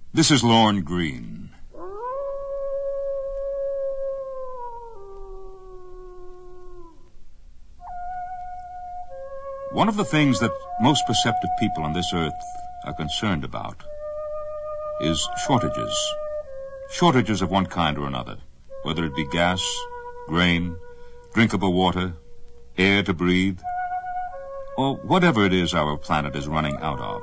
This is Lorne Greene. One of the things that most perceptive people on this earth are concerned about is shortages. Shortages of one kind or another, whether it be gas, grain, drinkable water, air to breathe, or whatever it is our planet is running out of.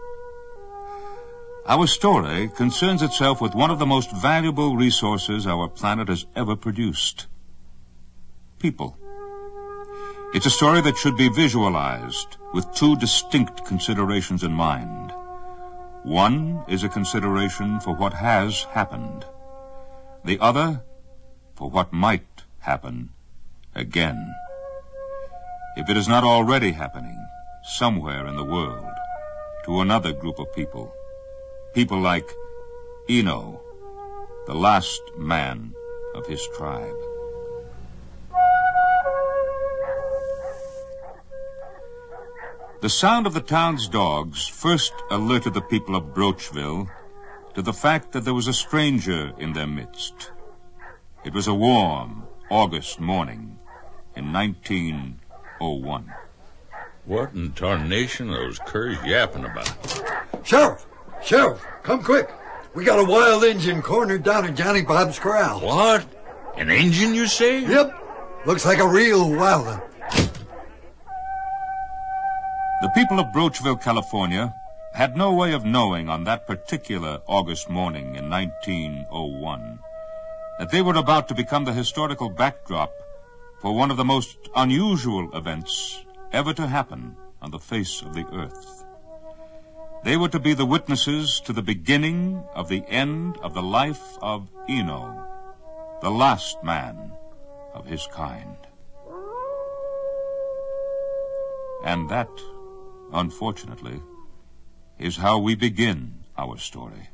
Our story concerns itself with one of the most valuable resources our planet has ever produced: people. It's a story that should be visualized with two distinct considerations in mind. One is a consideration for what has happened. The other, for what might happen again. If it is not already happening somewhere in the world to another group of people. People like Eno, the last man of his tribe. The sound of the town's dogs first alerted the people of Broachville to the fact that there was a stranger in their midst. It was a warm August morning in 1901. What in tarnation are those curs yapping about? Sheriff, come quick. We got a wild Injun cornered down at Johnny Bob's corral. What? An Injun, you say? Yep. Looks like a real wild one. The people of Broachville, California, had no way of knowing on that particular August morning in 1901 that they were about to become the historical backdrop for one of the most unusual events ever to happen on the face of the earth. They were to be the witnesses to the beginning of the end of the life of Eno, the last man of his kind. And that, unfortunately, is how we begin our story.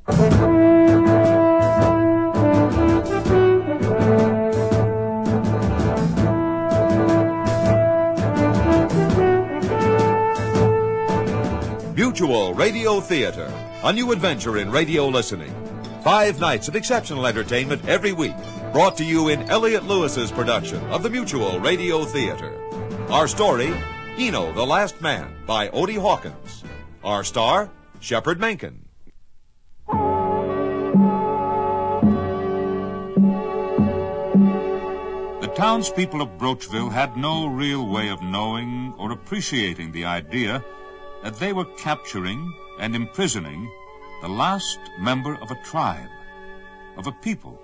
Mutual Radio Theater, a new adventure in radio listening. 5 nights of exceptional entertainment every week, brought to you in Elliott Lewis's production of the Mutual Radio Theater. Our story, Eno, the Last Man, by Odie Hawkins. Our star, Shepard Menken. The townspeople of Broachville had no real way of knowing or appreciating the idea that they were capturing and imprisoning the last member of a tribe, of a people.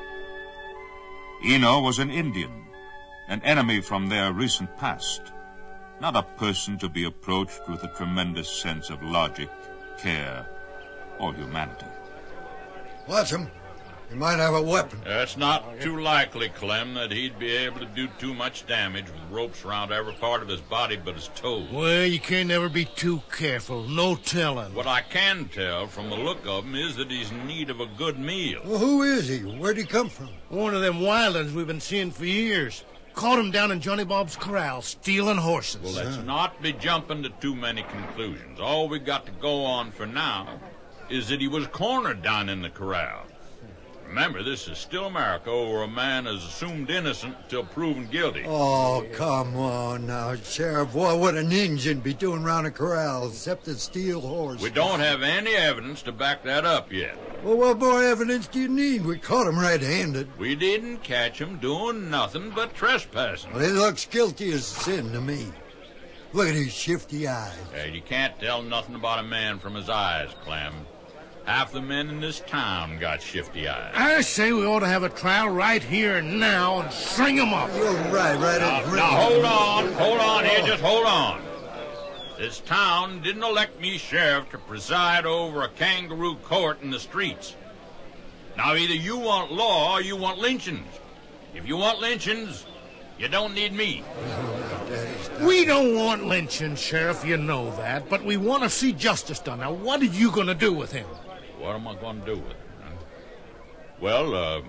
Eno was an Indian, an enemy from their recent past, not a person to be approached with a tremendous sense of logic, care, or humanity. Watch him. He might have a weapon. It's not too likely, Clem, that he'd be able to do too much damage with ropes around every part of his body but his toes. Well, you can't never be too careful. No telling. What I can tell from the look of him is that he's in need of a good meal. Well, who is he? Where'd he come from? One of them wild'uns we've been seeing for years. Caught him down in Johnny Bob's corral, stealing horses. Well, let's not be jumping to too many conclusions. All we got to go on for now is that he was cornered down in the corral. Remember, this is still America, where a man is assumed innocent until proven guilty. Oh, come on now, Sheriff. What would an Injun be doing round a corral except to steal horses? We don't have any evidence to back that up yet. Well, what more evidence do you need? We caught him red-handed. We didn't catch him doing nothing but trespassing. Well, he looks guilty as sin to me. Look at his shifty eyes. Hey, you can't tell nothing about a man from his eyes, Clem. Half the men in this town got shifty eyes. I say we ought to have a trial right here and now and string him up. You're right Now, hold on here, just hold on. This town didn't elect me sheriff to preside over a kangaroo court in the streets. Now, either you want law or you want lynchings. If you want lynchings, you don't need me. We don't want lynching, Sheriff, you know that, but we want to see justice done. Now, what are you going to do with him? What am I going to do with him? Well,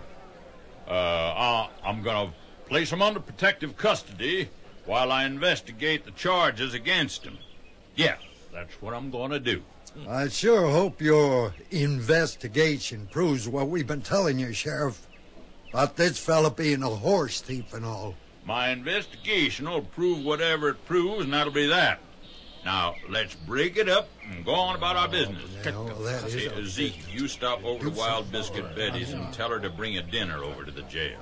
I'm going to place him under protective custody while I investigate the charges against him. Yeah, that's what I'm going to do. I sure hope your investigation proves what we've been telling you, Sheriff. About this fella being a horse thief and all. My investigation will prove whatever it proves, and that'll be that. Now, let's break it up and go on about our business. Hey, Zeke, you stop over to Wild Biscuit Betty's and tell her to bring a dinner over to the jail.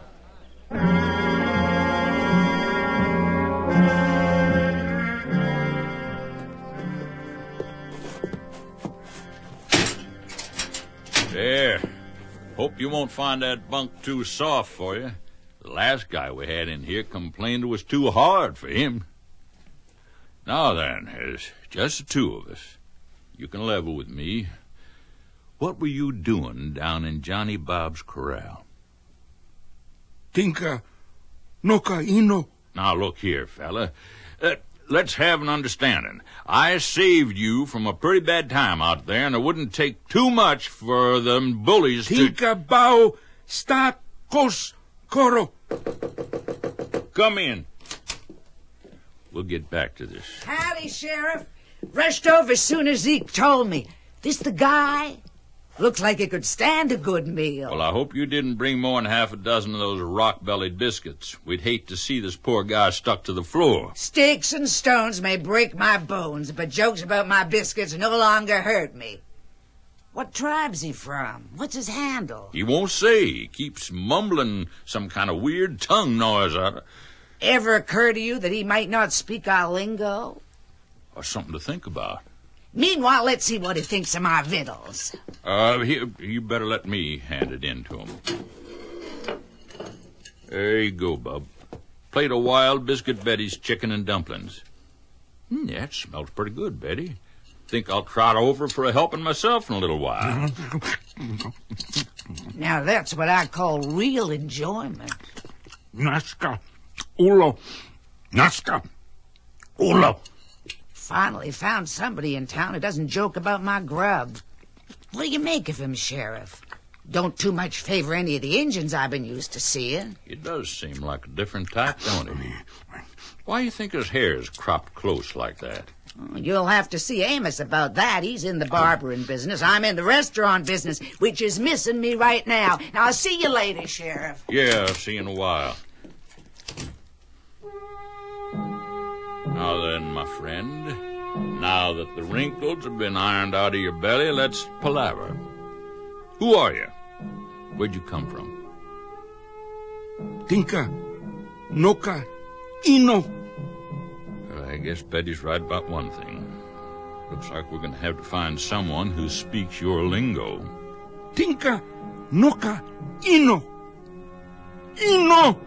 There. Hope you won't find that bunk too soft for you. The last guy we had in here complained it was too hard for him. Now then, there's just the two of us. You can level with me. What were you doing down in Johnny Bob's corral? Tinka, Noka, Ino. Now look here, fella. Let's have an understanding. I saved you from a pretty bad time out there, and it wouldn't take too much for them bullies to... Tinka, Bao, Sta, Kos, Koro. Come in. We'll get back to this. Howdy, Sheriff. Rushed over as soon as Zeke told me. This the guy? Looks like he could stand a good meal. Well, I hope you didn't bring more than half a dozen of those rock-bellied biscuits. We'd hate to see this poor guy stuck to the floor. Sticks and stones may break my bones, but jokes about my biscuits no longer hurt me. What tribe's he from? What's his handle? He won't say. He keeps mumbling some kind of weird tongue noise at it. Ever occur to you that he might not speak our lingo? Or something to think about. Meanwhile, let's see what he thinks of my victuals. You better let me hand it in to him. There you go, Bub. Plate of Wild Biscuit Betty's chicken and dumplings. Yeah, it smells pretty good, Betty. Think I'll trot over for a helping myself in a little while. Now that's what I call real enjoyment. Naska, Ulo, Naska, Ulo. Finally found somebody in town who doesn't joke about my grub. What do you make of him, Sheriff? Don't too much favor any of the Injuns I've been used to seeing. It does seem like a different type, don't it? Why do you think his hair's cropped close like that? You'll have to see Amos about that. He's in the barbering business. I'm in the restaurant business, which is missing me right now. Now, I'll see you later, Sheriff. Yeah, I'll see you in a while. Now then, my friend, now that the wrinkles have been ironed out of your belly, let's palaver. Who are you? Where'd you come from? Tinka, Noka, Ino. Well, I guess Betty's right about one thing. Looks like we're going to have to find someone who speaks your lingo. Tinka, Noka, Ino. Ino!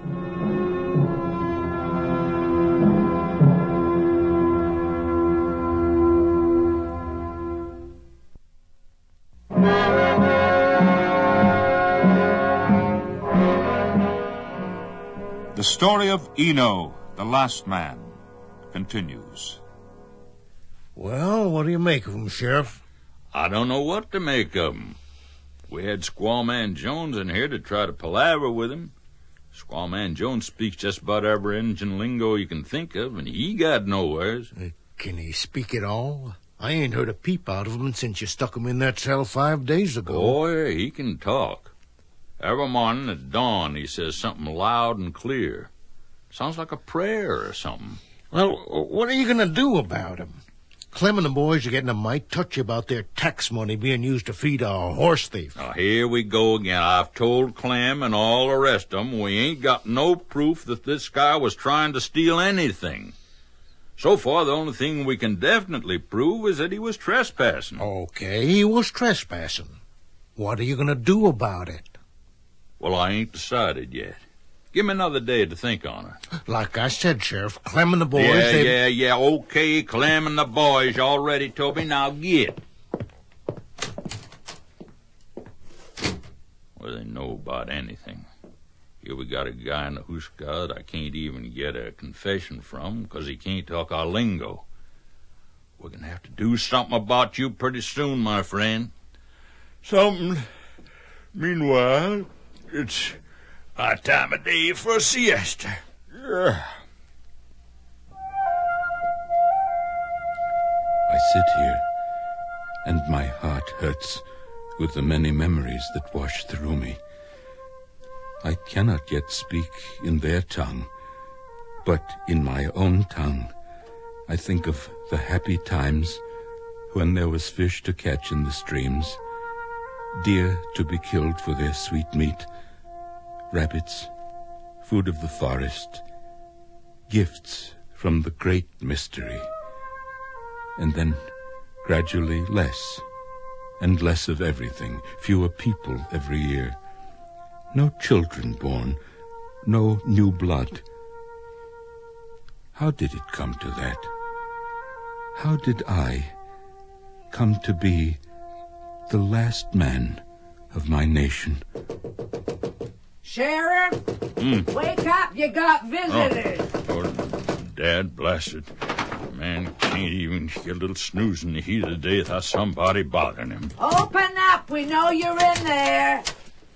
The story of Eno, the last man, continues. Well, what do you make of him, Sheriff? I don't know what to make of him. We had Squawman Jones in here to try to palaver with him. Squawman Jones speaks just about every Injun lingo you can think of, and he got nowheres. Can he speak at all? I ain't heard a peep out of him since you stuck him in that cell 5 days ago. Boy, he can talk. Every morning at dawn he says something loud and clear. Sounds like a prayer or something. Well, what are you going to do about him? Clem and the boys are getting a mite touchy about their tax money being used to feed a horse thief. Now, here we go again. I've told Clem and all the rest of them we ain't got no proof that this guy was trying to steal anything. So far, the only thing we can definitely prove is that he was trespassing. Okay, he was trespassing. What are you going to do about it? Well, I ain't decided yet. Give me another day to think on it. Like I said, Sheriff, Clem and the boys... Yeah, okay, Clem and the boys all ready, Toby. Now get. What do they know about anything? Here we got a guy in the Huska that I can't even get a confession from because he can't talk our lingo. We're going to have to do something about you pretty soon, my friend. Something. Meanwhile, it's our time of day for a siesta. I sit here and my heart hurts with the many memories that wash through me. I cannot yet speak in their tongue, but in my own tongue I think of the happy times when there was fish to catch in the streams, deer to be killed for their sweet meat, rabbits, food of the forest, gifts from the great mystery, and then gradually less and less of everything, fewer people every year, no children born, no new blood. How did it come to that? How did I come to be the last man of my nation? Sheriff, wake up, you got visitors. Oh, Dad, bless it. Man can't even get a little snooze in the heat of the day without somebody bothering him. Open up, we know you're in there.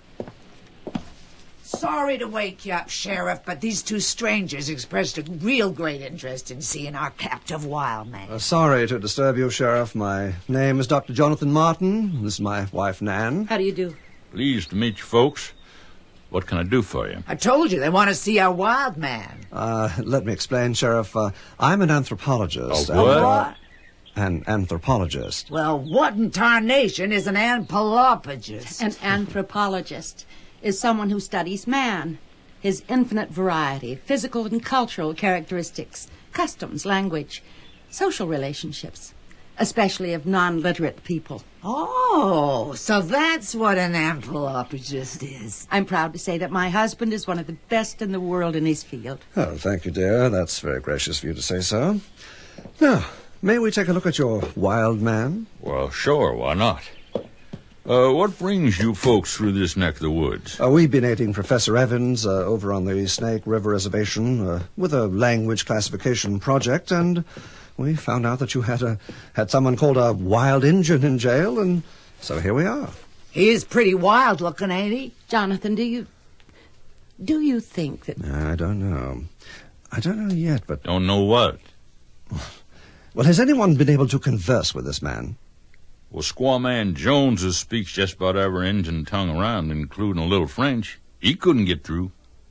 Sorry to wake you up, Sheriff, but these two strangers expressed a real great interest in seeing our captive wild man. Sorry to disturb you, Sheriff. My name is Dr. Jonathan Martin. This is my wife, Nan. How do you do? Pleased to meet you folks. What can I do for you? I told you they want to see our wild man. Let me explain, Sheriff. I'm an anthropologist. A what? What? An anthropologist. Well, what in tarnation is an anthropologist? An anthropologist is someone who studies man, his infinite variety, physical and cultural characteristics, customs, language, social relationships, especially of non-literate people. Oh, so that's what an anthropologist is. I'm proud to say that my husband is one of the best in the world in his field. Oh, thank you, dear. That's very gracious of you to say so. Now, may we take a look at your wild man? Well, sure, why not? What brings you folks through this neck of the woods? We've been aiding Professor Evans over on the Snake River Reservation with a language classification project, and we found out that you had someone called a wild Injun in jail, and so here we are. He is pretty wild looking, ain't he? Jonathan, do you think that... I don't know. I don't know yet, but... Don't know what? Well, has anyone been able to converse with this man? Well, Squaw Man Jones speaks just about every Injun tongue around, including a little French. He couldn't get through.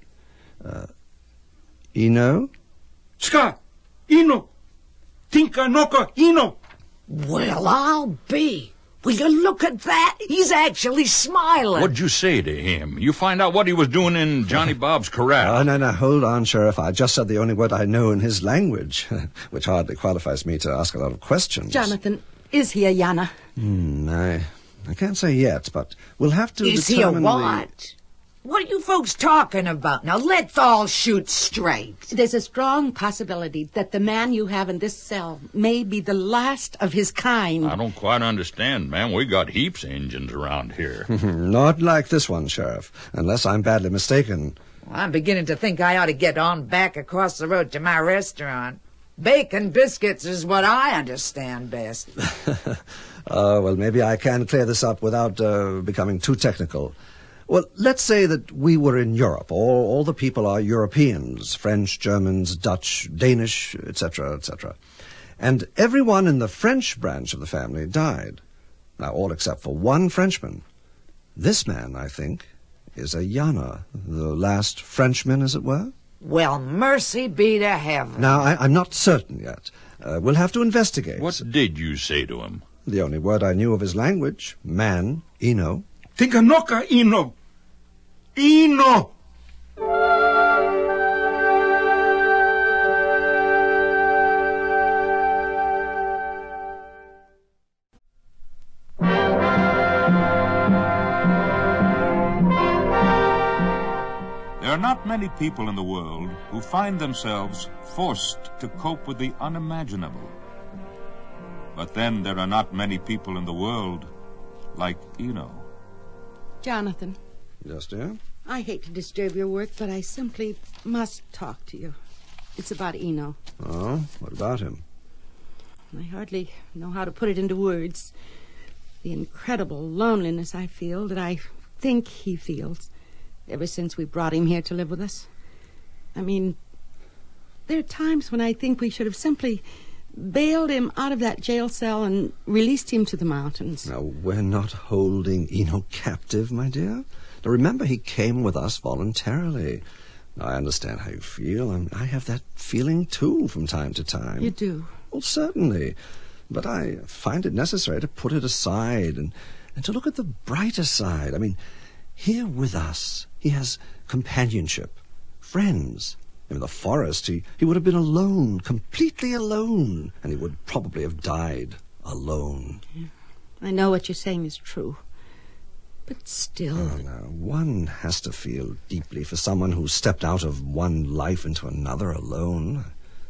Eno? Ska, Ino, Tinka Noka, Ino. Well, I'll be. Will you look at that? He's actually smiling. What'd you say to him? You find out what he was doing in Johnny Bob's corral. No, hold on, Sheriff. I just said the only word I know in his language, which hardly qualifies me to ask a lot of questions. Jonathan, is he a Yana? I can't say yet, but we'll have to Is he a determine what? What are you folks talking about? Now, let's all shoot straight. There's a strong possibility that the man you have in this cell may be the last of his kind. I don't quite understand, man. We got heaps of Injuns around here. Not like this one, Sheriff, unless I'm badly mistaken. Well, I'm beginning to think I ought to get on back across the road to my restaurant. Bacon biscuits is what I understand best. Well, maybe I can clear this up without becoming too technical. Well, let's say that we were in Europe. All the people are Europeans, French, Germans, Dutch, Danish, etc., etc. And everyone in the French branch of the family died. Now, all except for one Frenchman. This man, I think, is a Yana, the last Frenchman, as it were. Well, mercy be to heaven. Now, I'm not certain yet. We'll have to investigate. What did you say to him? The only word I knew of his language, man, Eno. Tinka Noka, Ino. Ino. There are not many people in the world who find themselves forced to cope with the unimaginable. But then there are not many people in the world like Eno. Jonathan. Yes, dear? I hate to disturb your work, but I simply must talk to you. It's about Eno. Oh, what about him? I hardly know how to put it into words. The incredible loneliness I feel, that I think he feels, ever since we brought him here to live with us. I mean, there are times when I think we should have simply bailed him out of that jail cell and released him to the mountains. Now, we're not holding Eno captive, my dear. Now, remember, he came with us voluntarily. Now, I understand how you feel, and I have that feeling, too, from time to time. You do? Well, certainly. But I find it necessary to put it aside and to look at the brighter side. I mean, here with us, he has companionship, friends. In the forest, he would have been alone, completely alone, and he would probably have died alone. I know what you're saying is true. But still... Oh, no. One has to feel deeply for someone who stepped out of one life into another alone.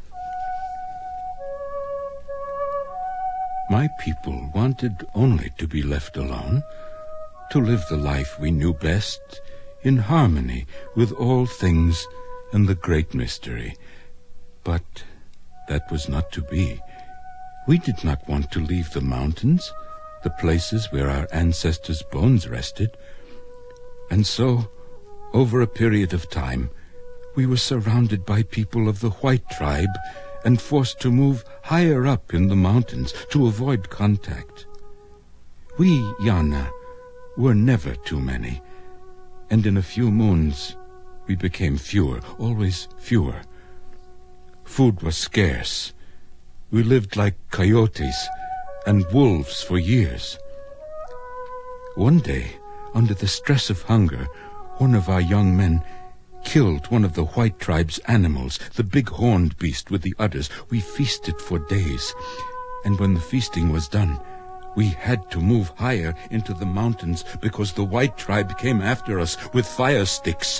My people wanted only to be left alone, to live the life we knew best, in harmony with all things and the great mystery. But that was not to be. We did not want to leave the mountains, the places where our ancestors' bones rested. And so, over a period of time, we were surrounded by people of the white tribe and forced to move higher up in the mountains to avoid contact. We, Yana, were never too many, and in a few moons we became fewer, always fewer. Food was scarce. We lived like coyotes and wolves for years. One day, under the stress of hunger, one of our young men killed one of the white tribe's animals, the big horned beast with the udders. We feasted for days, and when the feasting was done, we had to move higher into the mountains because the white tribe came after us with fire sticks.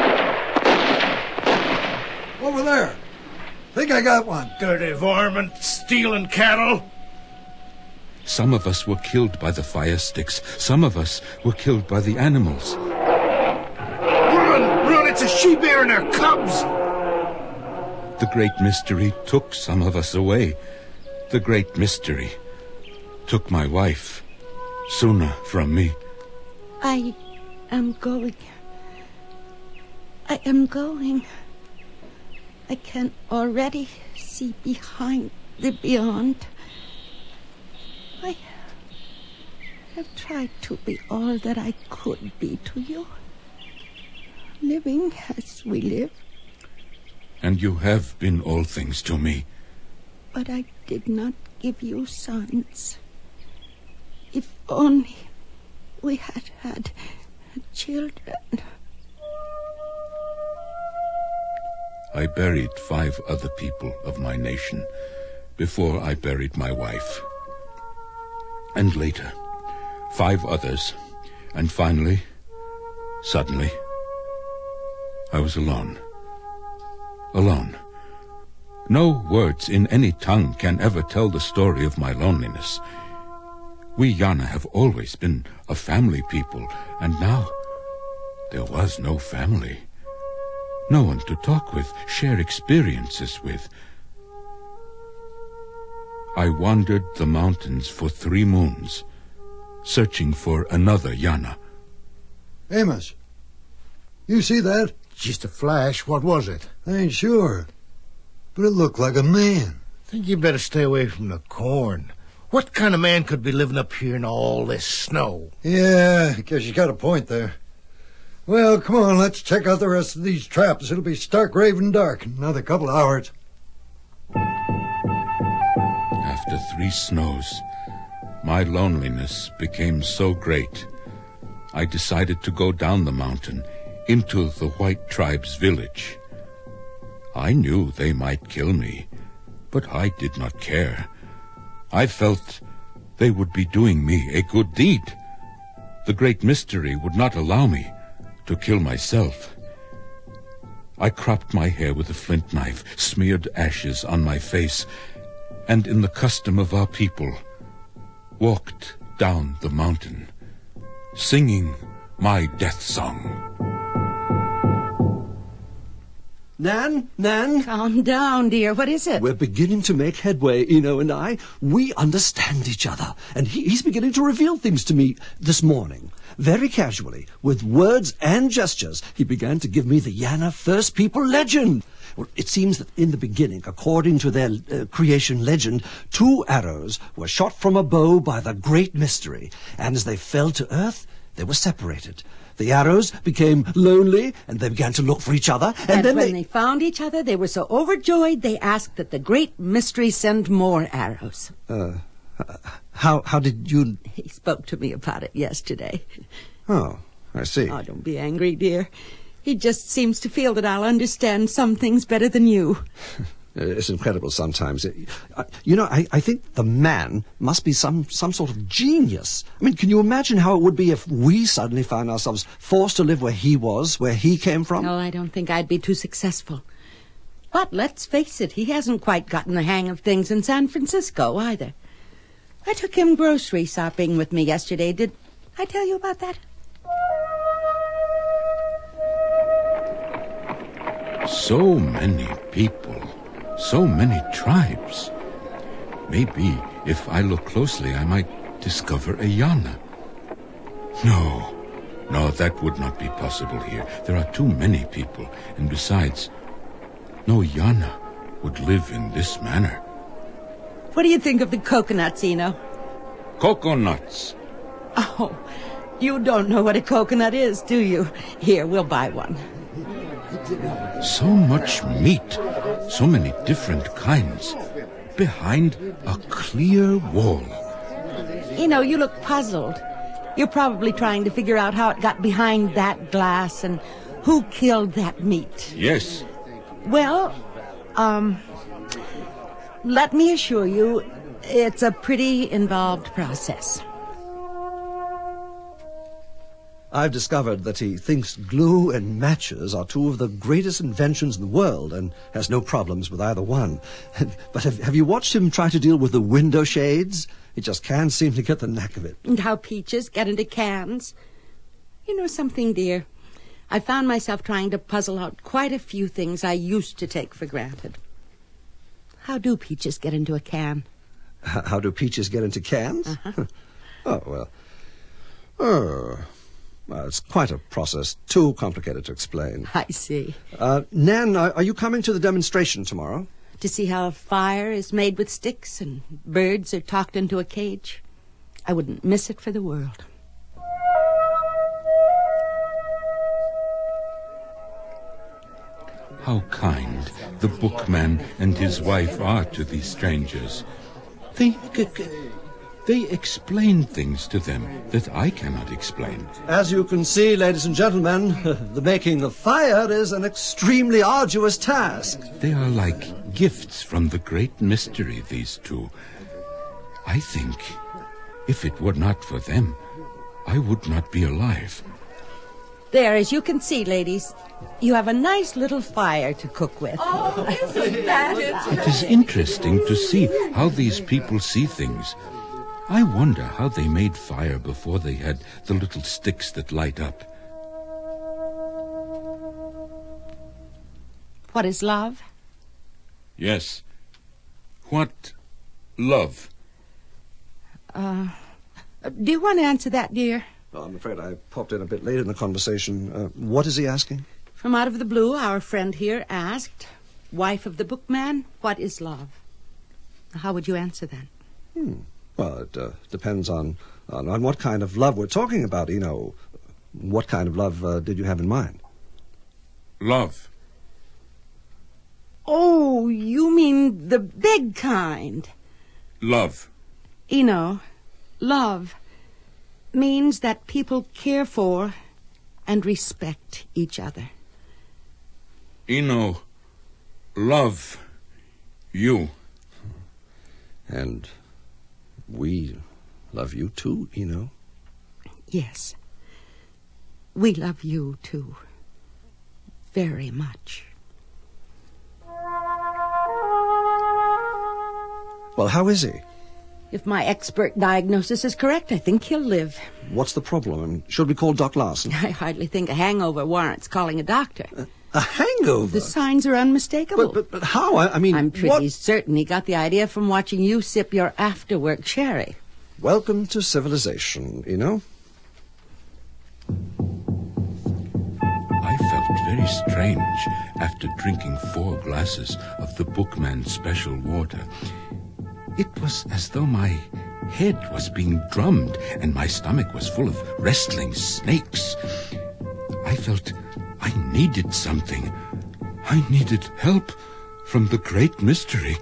Over there. Think I got one. Dirty varmint, stealing cattle. Some of us were killed by the fire sticks. Some of us were killed by the animals. Run, it's a she-bear and her cubs. The great mystery took some of us away. The great mystery took my wife, Suna, from me. I am going. I am going. I can already see behind the beyond. I have tried to be all that I could be to you, living as we live. And you have been all things to me. But I did not give you sons. If only we had had children. I buried 5 other people of my nation before I buried my wife. And later, 5 others. And finally, suddenly, I was alone. Alone. No words in any tongue can ever tell the story of my loneliness. We Yana have always been a family people, and now there was no family. No one to talk with, share experiences with. I wandered the mountains for 3 moons, searching for another Yana. Amos, you see that? Just a flash. What was it? I ain't sure, but it looked like a man. Think you better stay away from the corn. What kind of man could be living up here in all this snow? Yeah, I guess you got a point there. Well, come on, let's check out the rest of these traps. It'll be stark raving dark in another couple of hours. After 3 snows, my loneliness became so great, I decided to go down the mountain into the white tribe's village. I knew they might kill me, but I did not care. I felt they would be doing me a good deed. The great mystery would not allow me to kill myself. I cropped my hair with a flint knife, smeared ashes on my face, and in the custom of our people, walked down the mountain, singing my death song. Nan? Calm down, dear. What is it? We're beginning to make headway, Eno and I. We understand each other. And he's beginning to reveal things to me this morning. Very casually, with words and gestures, he began to give me the Yana First People legend. Well, it seems that in the beginning, according to their creation legend, 2 arrows were shot from a bow by the Great Mystery, and as they fell to earth, they were separated. The arrows became lonely, and they began to look for each other, and then when they found each other, they were so overjoyed, they asked that the Great Mystery send more arrows. How did you... He spoke to me about it yesterday. Oh, I see. Oh, don't be angry, dear. He just seems to feel that I'll understand some things better than you. It's incredible sometimes. I think the man must be some sort of genius. I mean, can you imagine how it would be if we suddenly found ourselves forced to live where he was, where he came from? No, I don't think I'd be too successful. But let's face it, he hasn't quite gotten the hang of things in San Francisco either. I took him grocery shopping with me yesterday. Did I tell you about that? So many people, so many tribes. Maybe if I look closely, I might discover a Yana. No, that would not be possible here. There are too many people, and besides, no Yana would live in this manner. What do you think of the coconuts, Eno? Coconuts. Oh, you don't know what a coconut is, do you? Here, we'll buy one. So much meat, so many different kinds, behind a clear wall. Eno, you look puzzled. You're probably trying to figure out how it got behind that glass and who killed that meat. Yes. Well, let me assure you, it's a pretty involved process. I've discovered that he thinks glue and matches are 2 of the greatest inventions in the world and has no problems with either one. But have you watched him try to deal with the window shades? He just can't seem to get the knack of it. And how peaches get into cans. You know something, dear? I found myself trying to puzzle out quite a few things I used to take for granted. How do peaches get into a can? How do peaches get into cans? Uh-huh. Oh, well, it's quite a process, too complicated to explain. I see. Nan, are you coming to the demonstration tomorrow? To see how a fire is made with sticks and birds are talked into a cage? I wouldn't miss it for the world. How kind the bookman and his wife are to these strangers. They explain things to them that I cannot explain. As you can see, ladies and gentlemen, the making of fire is an extremely arduous task. They are like gifts from the Great Mystery, these 2. I think if it were not for them, I would not be alive. There, as you can see, ladies, you have a nice little fire to cook with. Oh, isn't that it? It is interesting to see how these people see things. I wonder how they made fire before they had the little sticks that light up. What is love? Yes. What love? Do you want to answer that, dear? Well, I'm afraid I popped in a bit late in the conversation. What is he asking? From out of the blue, our friend here asked, wife of the bookman, what is love? How would you answer that? Well, it depends on what kind of love we're talking about, Eno. What kind of love did you have in mind? Love. Oh, you mean the big kind. Love. Eno, love means that people care for and respect each other. Eno, love you. And we love you too, Eno. Yes. We love you too. Very much. Well, how is he? If my expert diagnosis is correct, I think he'll live. What's the problem? Should we call Doc Larson? I hardly think a hangover warrants calling a doctor. A hangover? The signs are unmistakable. But how? I mean, I'm pretty certain he got the idea from watching you sip your after-work sherry. Welcome to civilization, Eno. I felt very strange after drinking 4 glasses of the Bookman's special water. It was as though my head was being drummed and my stomach was full of wrestling snakes. I felt I needed something. I needed help from the great mystery.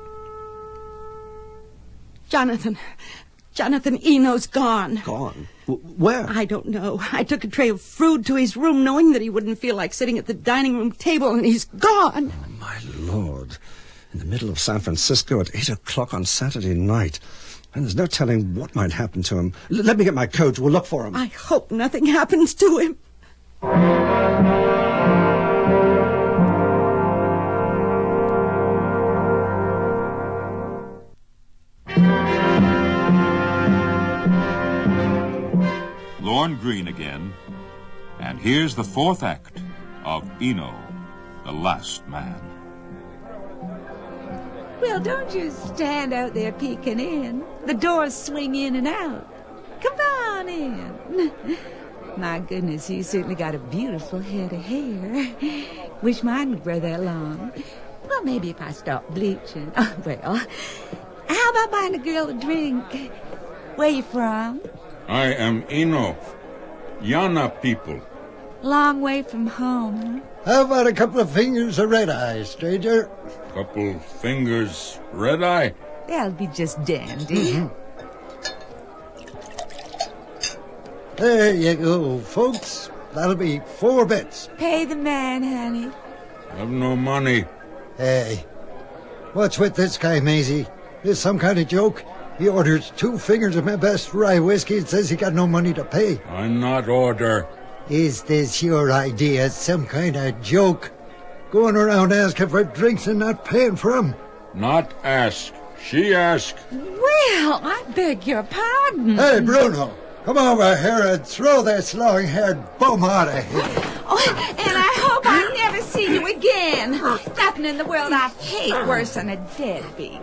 Jonathan, Eno's gone. Gone? Where? I don't know. I took a tray of fruit to his room knowing that he wouldn't feel like sitting at the dining room table, and he's gone. Oh, my Lord. In the middle of San Francisco at 8 o'clock on Saturday night. And there's no telling what might happen to him. Let me get my coat. We'll look for him. I hope nothing happens to him. Lorne Greene again, and here's the 4th act of Eno, the Last Man. Well, don't you stand out there peeking in. The doors swing in and out. Come on in. My goodness, you certainly got a beautiful head of hair. Wish mine would grow that long. Well, maybe if I stop bleaching. Oh, well, how about buying a girl a drink? Where you from? I am Eno. Yana people. Long way from home. How about a couple of fingers of red-eye, stranger? Couple fingers red-eye. That'll be just dandy. There you go, folks. That'll be 4 bits. Pay the man, honey. Have no money. Hey, what's with this guy, Maisie? This some kind of joke? He orders 2 fingers of my best rye whiskey and says he got no money to pay. I not order. Is this your idea? Some kind of joke? Going around asking for drinks and not paying for them? Not ask. She ask. Well, I beg your pardon. Hey, Bruno, come over here and throw this long-haired bum out of here. Oh, and I hope I never see you again. Nothing in the world I hate worse than a deadbeat.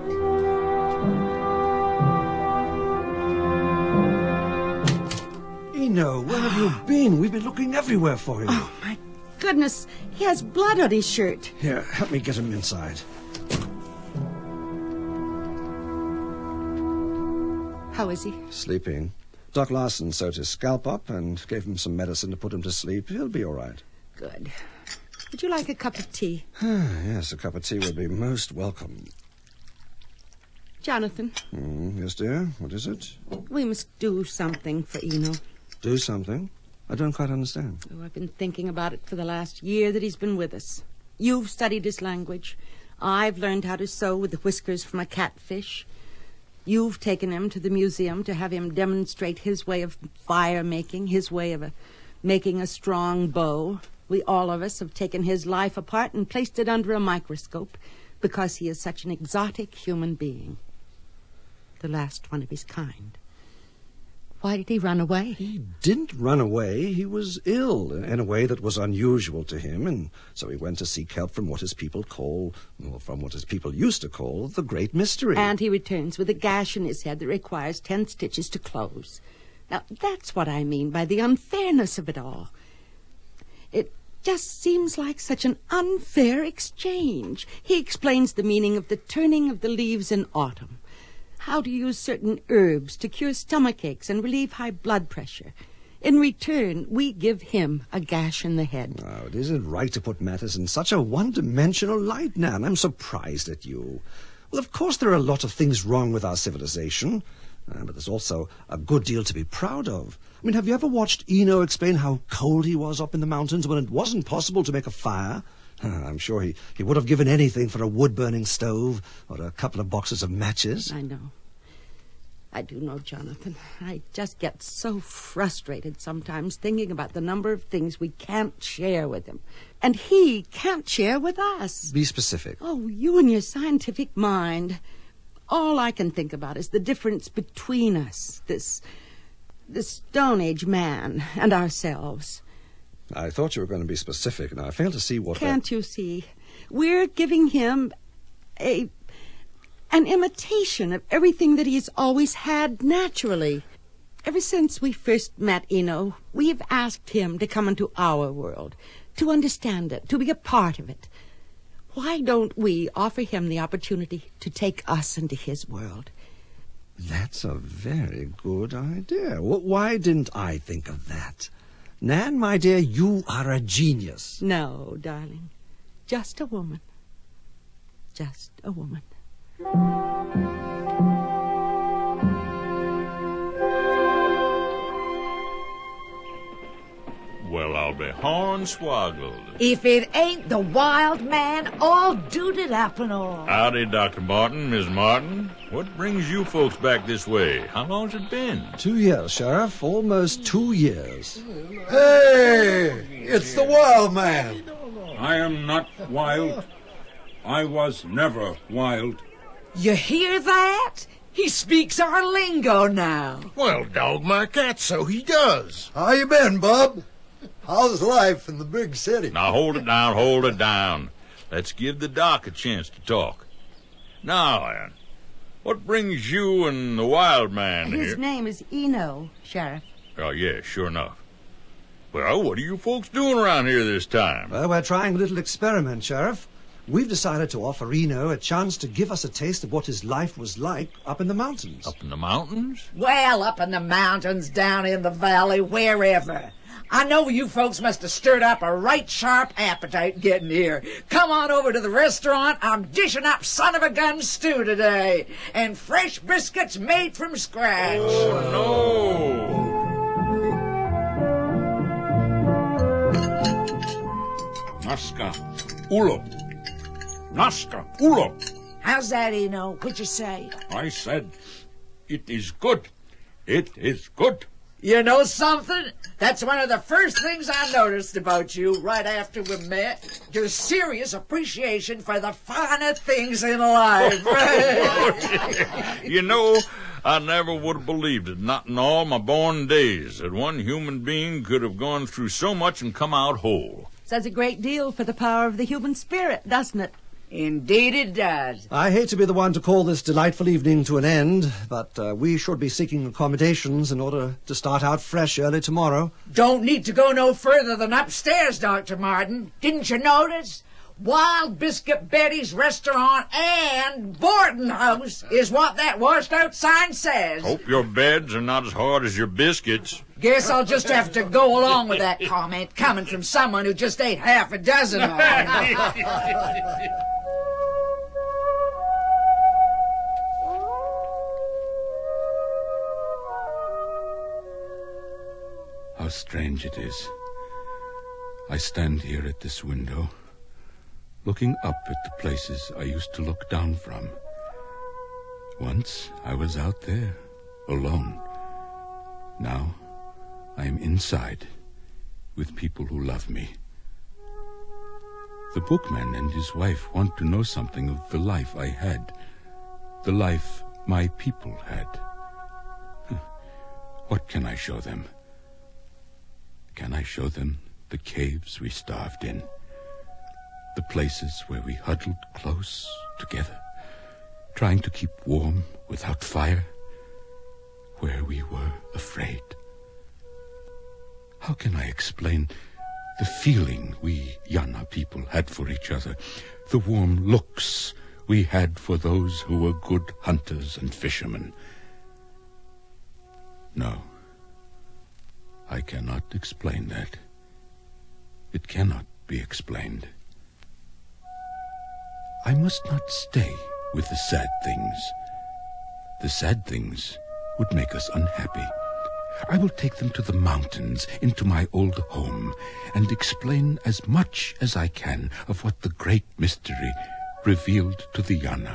Eno, where have you been? We've been looking everywhere for you. Oh, my goodness. He has blood on his shirt. Here, help me get him inside. How is he? Sleeping. Doc Larson sewed his scalp up and gave him some medicine to put him to sleep. He'll be all right. Good. Would you like a cup of tea? Yes, a cup of tea would be most welcome. Jonathan. Yes, dear? What is it? We must do something for Eno. Do something? I don't quite understand. Oh, I've been thinking about it for the last year that he's been with us. You've studied his language. I've learned how to sew with the whiskers from a catfish. You've taken him to the museum to have him demonstrate his way of fire making, his way of making a strong bow. We all of us have taken his life apart and placed it under a microscope because he is such an exotic human being. The last one of his kind. Why did he run away? He didn't run away. He was ill in a way that was unusual to him, and so he went to seek help from what his people used to call the Great Mystery. And he returns with a gash in his head that requires 10 stitches to close. Now, that's what I mean by the unfairness of it all. It just seems like such an unfair exchange. He explains the meaning of the turning of the leaves in autumn. How to use certain herbs to cure stomach aches and relieve high blood pressure. In return, we give him a gash in the head. Oh, it isn't right to put matters in such a one-dimensional light, Nan. I'm surprised at you. Well, of course there are a lot of things wrong with our civilization, but there's also a good deal to be proud of. I mean, have you ever watched Eno explain how cold he was up in the mountains when it wasn't possible to make a fire? I'm sure he would have given anything for a wood-burning stove or a couple of boxes of matches. I know. I do know, Jonathan. I just get so frustrated sometimes thinking about the number of things we can't share with him. And he can't share with us. Be specific. Oh, you and your scientific mind. All I can think about is the difference between us, this Stone Age man and ourselves. I thought you were going to be specific, and I fail to see what Can't you see? We're giving him an imitation of everything that he's always had naturally. Ever since we first met Eno, we've asked him to come into our world, to understand it, to be a part of it. Why don't we offer him the opportunity to take us into his world? That's a very good idea. Why didn't I think of that? Nan, my dear, you are a genius. No, darling. Just a woman. Just a woman. Well, I'll be hornswoggled. If it ain't the wild man all duded up and all. Howdy, Dr. Martin, Miss Martin. What brings you folks back this way? How long's it been? 2 years, Sheriff. Almost 2 years. Hey, it's the wild man. I am not wild. I was never wild. You hear that? He speaks our lingo now. Well, dog my cat, so he does. How you been, bub? How's life in the big city? Now, hold it down, hold it down. Let's give the doc a chance to talk. Now, Ann, what brings you and the wild man His here? name is Eno, Sheriff. Oh, yeah, sure enough. Well, what are you folks doing around here this time? Well, we're trying a little experiment, Sheriff. We've decided to offer Eno a chance to give us a taste of what his life was like up in the mountains. Up in the mountains? Well, up in the mountains, down in the valley, wherever. I know you folks must have stirred up a right sharp appetite getting here. Come on over to the restaurant. I'm dishing up son-of-a-gun stew today. And fresh biscuits made from scratch. Oh, no. Naska, ulo. Naska, ulo. How's that, Eno? What'd you say? I said, it is good. It is good. You know something? That's one of the first things I noticed about you right after we met. Your serious appreciation for the finer things in life. You know, I never would have believed it, not in all my born days, that one human being could have gone through so much and come out whole. Says a great deal for the power of the human spirit, doesn't it? Indeed it does. I hate to be the one to call this delightful evening to an end, but we should be seeking accommodations in order to start out fresh early tomorrow. Don't need to go no further than upstairs, Dr. Martin. Didn't you notice? Wild Biscuit Betty's Restaurant and Boarding House is what that washed-out sign says. Hope your beds are not as hard as your biscuits. Guess I'll just have to go along with that comment coming from someone who just ate half a dozen of them. How strange it is. I stand here at this window, looking up at the places I used to look down from. Once I was out there, alone. Now I am inside, with people who love me. The bookman and his wife want to know something of the life I had, the life my people had. What can I show them? Can I show them the caves we starved in, the places where we huddled close together, trying to keep warm without fire, where we were afraid? How can I explain the feeling we Yana people had for each other, the warm looks we had for those who were good hunters and fishermen? No, I cannot explain that. It cannot be explained. I must not stay with the sad things. The sad things would make us unhappy. I will take them to the mountains, into my old home, and explain as much as I can of what the great mystery revealed to the Yana.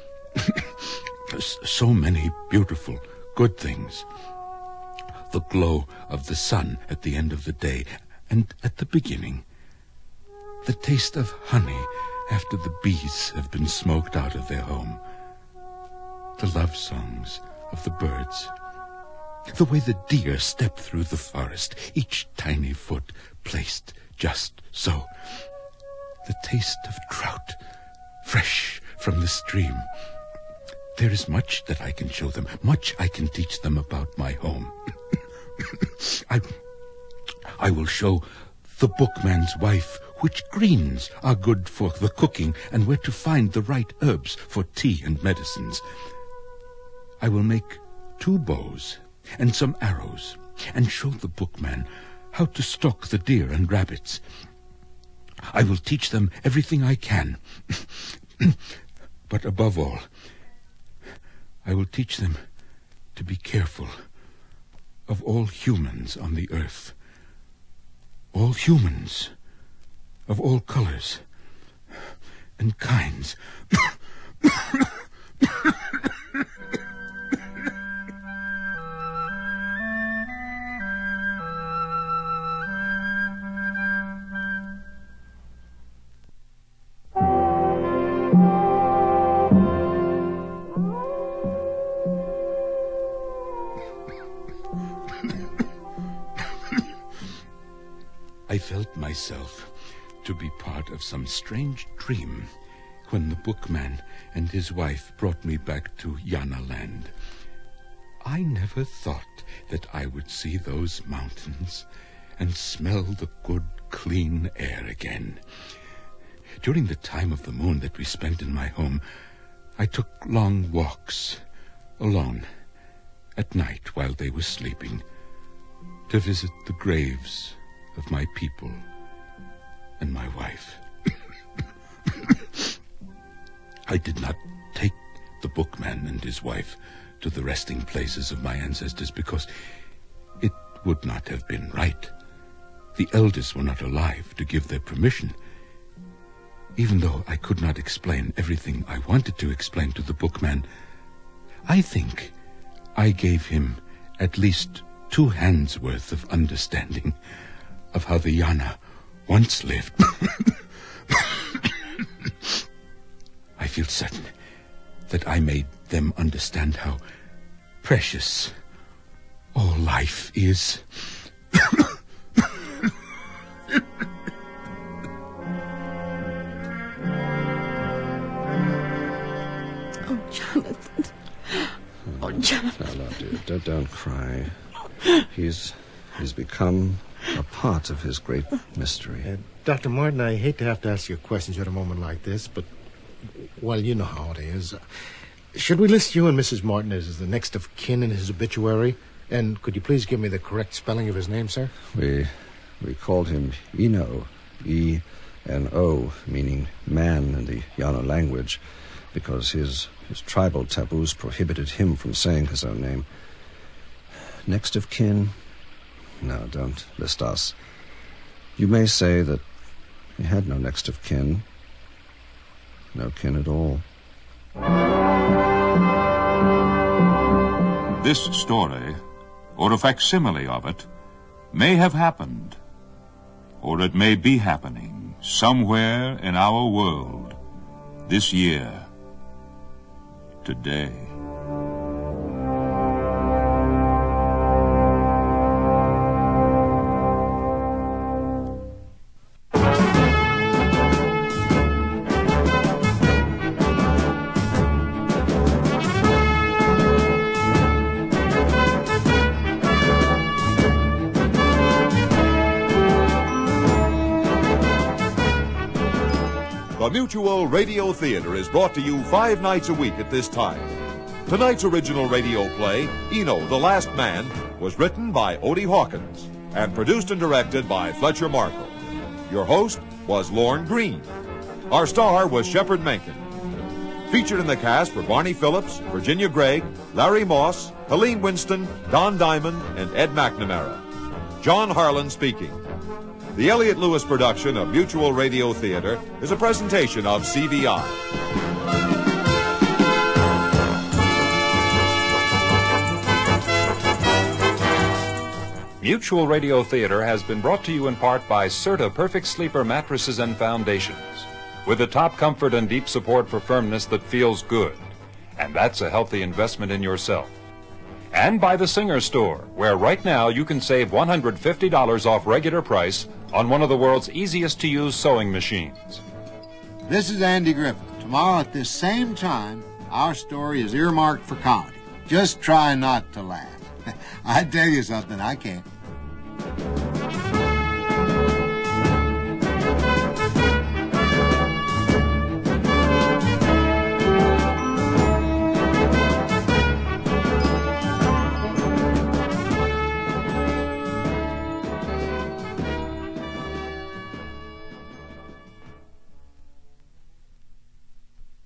So many beautiful, good things. The glow of the sun at the end of the day, and at the beginning, the taste of honey after the bees have been smoked out of their home, the love songs of the birds, the way the deer step through the forest, each tiny foot placed just so. The taste of trout, fresh from the stream. There is much that I can show them, much I can teach them about my home. I will show the bookman's wife which greens are good for the cooking and where to find the right herbs for tea and medicines. I will make 2 bows and some arrows and show the bookman how to stalk the deer and rabbits. I will teach them everything I can. But above all, I will teach them to be careful of all humans on the earth. All humans of all colors and kinds. I felt myself to be part of some strange dream when the bookman and his wife brought me back to Yana Land. I never thought that I would see those mountains and smell the good, clean air again. During the time of the moon that we spent in my home, I took long walks, alone, at night while they were sleeping, to visit the graves of my people and my wife. I did not take the bookman and his wife to the resting places of my ancestors because it would not have been right. The elders were not alive to give their permission. Even though I could not explain everything I wanted to explain to the bookman, I think I gave him at least 2 hands' worth of understanding of how the Yana once lived. I feel certain that I made them understand how precious all life is. Oh, Jonathan. Oh, Jonathan. No, dear, don't cry. He's become a part of his great mystery. Dr. Martin, I hate to have to ask you questions at a moment like this, but, well, you know how it is. Should we list you and Mrs. Martin as the next of kin in his obituary? And could you please give me the correct spelling of his name, sir? We called him Eno, E-N-O, meaning man in the Yana language, because his tribal taboos prohibited him from saying his own name. Next of kin? No, don't list us. You may say that he had no next of kin. No kin at all. This story, or a facsimile of it, may have happened, or it may be happening somewhere in our world this year, today. The Mutual Radio Theater is brought to you 5 nights a week at this time. Tonight's original radio play, Eno, the Last Man, was written by Odie Hawkins and produced and directed by Fletcher Markle. Your host was Lorne Green. Our star was Shepard Menken. Featured in the cast were Barney Phillips, Virginia Gregg, Larry Moss, Helene Winston, Don Diamond, and Ed McNamara. John Harlan speaking. The Elliott Lewis production of Mutual Radio Theater is a presentation of CVI. Mutual Radio Theater has been brought to you in part by Serta Perfect Sleeper Mattresses and Foundations, with the top comfort and deep support for firmness that feels good. And that's a healthy investment in yourself. And by the Singer Store, where right now you can save $150 off regular price on one of the world's easiest-to-use sewing machines. This is Andy Griffith. Tomorrow at this same time, our story is earmarked for comedy. Just try not to laugh. I tell you something, I can't.